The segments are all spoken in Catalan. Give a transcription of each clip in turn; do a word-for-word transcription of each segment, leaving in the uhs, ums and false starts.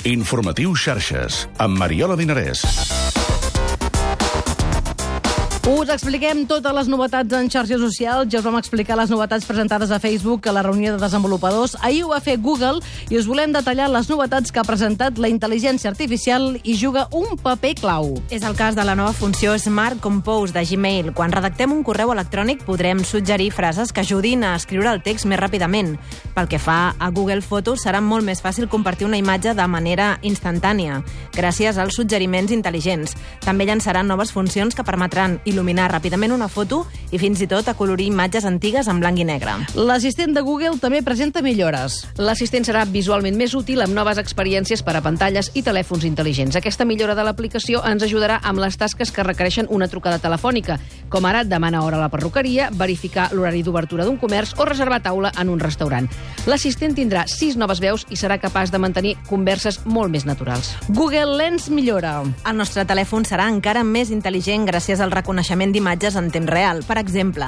Informatiu Xarxes, amb Mariola Dinarès. Us expliquem totes les novetats en xarxes socials. Ja us vam explicar les novetats presentades a Facebook a la reunió de desenvolupadors. Ahir ho va fer Google i us volem detallar les novetats que ha presentat la intel·ligència artificial i juga un paper clau. És el cas de la nova funció Smart Compose de Gmail. Quan redactem un correu electrònic podrem suggerir frases que ajudin a escriure el text més ràpidament. Pel que fa a Google Fotos, serà molt més fàcil compartir una imatge de manera instantània, gràcies als suggeriments intel·ligents. També llançaran noves funcions que permetran il·luminar ràpidament una foto i fins i tot acolorir imatges antigues en blanc i negre. L'assistent de Google també presenta millores. L'assistent serà visualment més útil amb noves experiències per a pantalles i telèfons intel·ligents. Aquesta millora de l'aplicació ens ajudarà amb les tasques que requereixen una trucada telefònica, com ara demanar hora a la perruqueria, verificar l'horari d'obertura d'un comerç o reservar taula en un restaurant. L'assistent tindrà sis noves veus i serà capaç de mantenir converses molt més naturals. Google Lens millora. El nostre telèfon serà encara més intel·ligent gràcies al reconeixement d'imatges en temps real. Per exemple,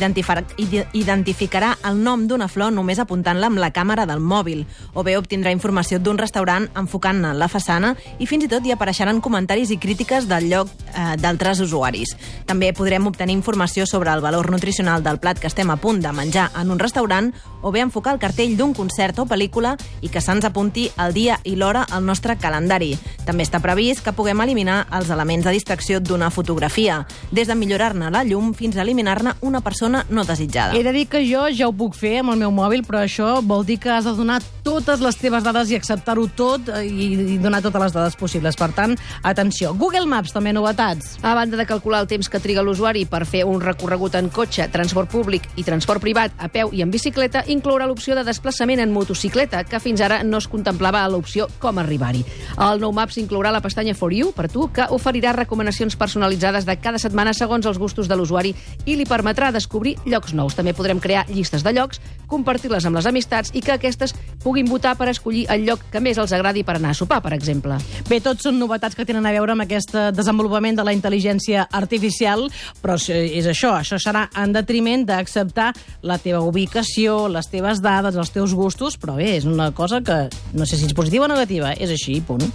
identificarà el nom d'una flor només apuntant-la amb la càmera del mòbil, o bé obtindrà informació d'un restaurant enfocant-ne la façana i fins i tot hi apareixeran comentaris i crítiques del lloc eh, d'altres usuaris. També podrem obtenir informació sobre el valor nutricional del plat que estem a punt de menjar en un restaurant, o bé enfocar el cartell d'un concert o pel·lícula i que se'ns apunti el dia i l'hora al nostre calendari. També està previst que puguem eliminar els elements de distracció d'una fotografia, des de millorar-ne la llum fins a eliminar-ne una persona no desitjada. He de dir que jo ja ho puc fer amb el meu mòbil, però això vol dir que has de donar totes les teves dades i acceptar-ho tot i donar totes les dades possibles. Per tant, atenció. Google Maps, també novetats. A banda de calcular el temps que triga l'usuari per fer un recorregut en cotxe, transport públic i transport privat, a peu i en bicicleta, inclourà l'opció de desplaçament en motocicleta, que fins ara no es contemplava a l'opció com arribar-hi. El nou Maps inclourà la pestanya For You, per tu, que oferirà recomanacions personalitzades de cada setmana segons els gustos de l'usuari i li permetrà descobrir llocs nous. També podrem crear llistes de llocs, compartir-les amb les amistats i que aquestes puguin votar per escollir el lloc que més els agradi per anar a sopar, per exemple. Bé, tots són novetats que tenen a veure amb aquest desenvolupament de la intel·ligència artificial, però és això, això serà en detriment d'acceptar la teva ubicació, les teves dades, els teus gustos, però bé, és una cosa que no sé si és positiva o negativa, és així, punt.